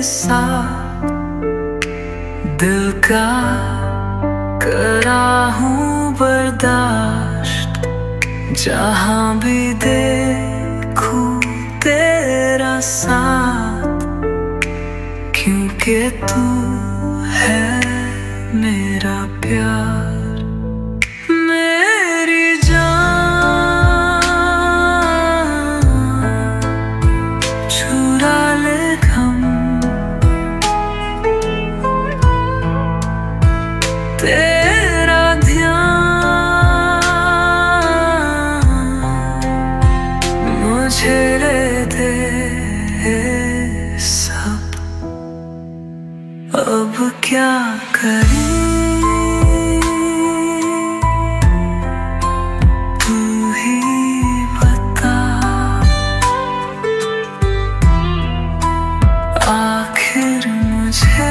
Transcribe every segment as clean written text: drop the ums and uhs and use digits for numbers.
साथ दिल का करा हूँ बर्दाश्त। जहाँ भी देखूं तेरा साथ, क्योंकि तू है मेरा प्यार। मेरी जान चुरा ले गम, तेरा ध्यान मुझे दे सब। अब क्या करें तू ही बता। आखिर मुझे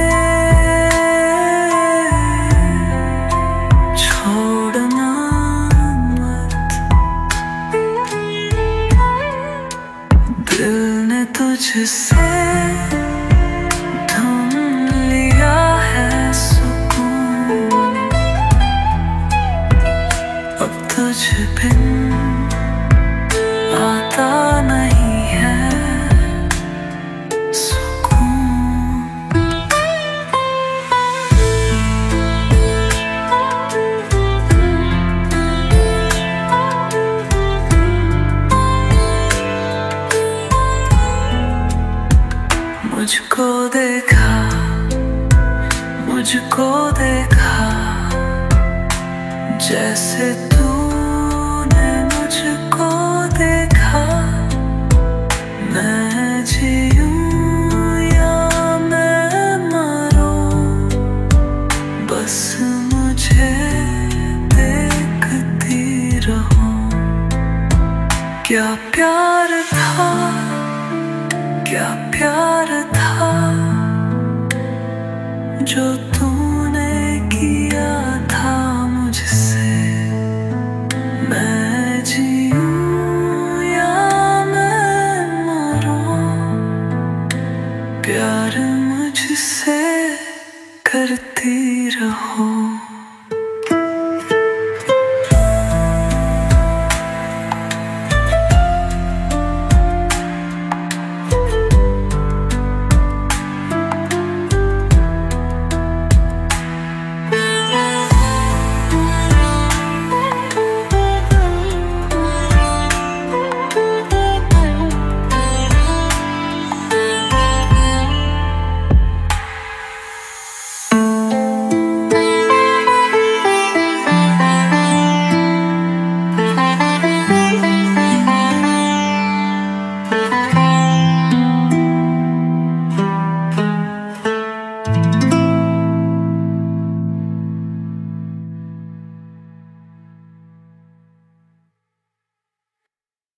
छोड़ना मत। दिल ने तुझसे ढूंढ लिया है सुकून। अब तुझ बिन आता नहीं है सुकून। मुझको देखा, मुझको देखा, जैसे तूने मुझको देखा। मैं जीऊं या मैं मरूं, बस मुझे देखती रहूं। क्या प्यार था, क्या प्यार था जो तूने किया था मुझसे। मैं जीऊं या मैं मरूं, प्यार मुझसे करती रहो।